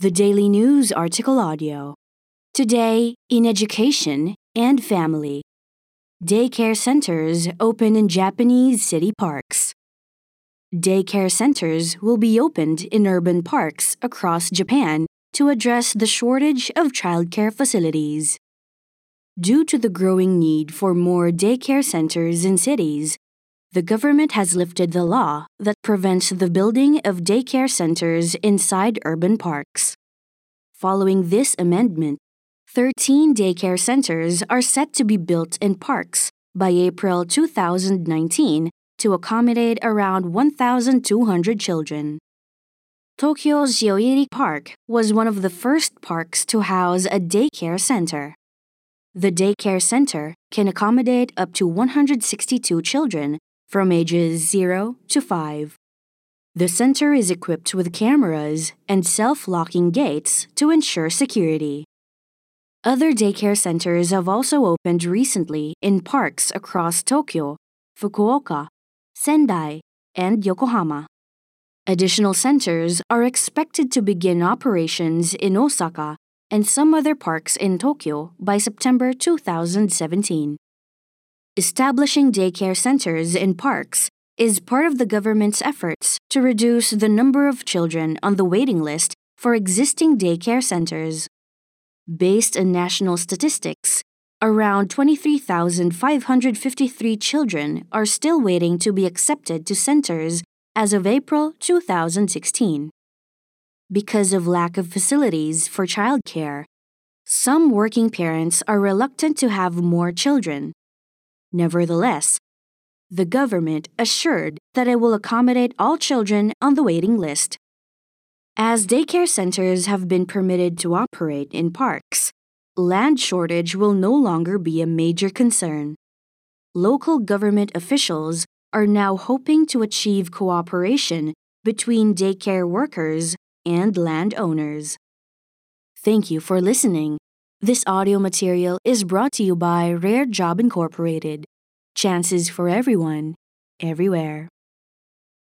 The Daily News Article Audio. Today, in education and family. Daycare centers open in Japanese city parks. Daycare centers will be opened in urban parks across Japan to address the shortage of childcare facilities. Due to the growing need for more daycare centers in cities, the government has lifted the law that prevents the building of daycare centers inside urban parks. Following this amendment, 13 daycare centers are set to be built in parks by April 2019 to accommodate around 1,200 children. Tokyo's Yoiri Park was one of the first parks to house a daycare center. The daycare center can accommodate up to 162 children from ages 0 to 5. The center is equipped with cameras and self-locking gates to ensure security. Other daycare centers have also opened recently in parks across Tokyo, Fukuoka, Sendai, and Yokohama. Additional centers are expected to begin operations in Osaka and some other parks in Tokyo by September 2017. Establishing daycare centers in parks is part of the government's efforts to reduce the number of children on the waiting list for existing daycare centers. Based on national statistics, around 23,553 children are still waiting to be accepted to centers as of April 2016. Because of lack of facilities for childcare, some working parents are reluctant to have more children. Nevertheless, the government assured that it will accommodate all children on the waiting list. As daycare centers have been permitted to operate in parks, land shortage will no longer be a major concern. Local government officials are now hoping to achieve cooperation between daycare workers and landowners. Thank you for listening. This audio material is brought to you by Rare Job Incorporated. Chances for everyone, everywhere.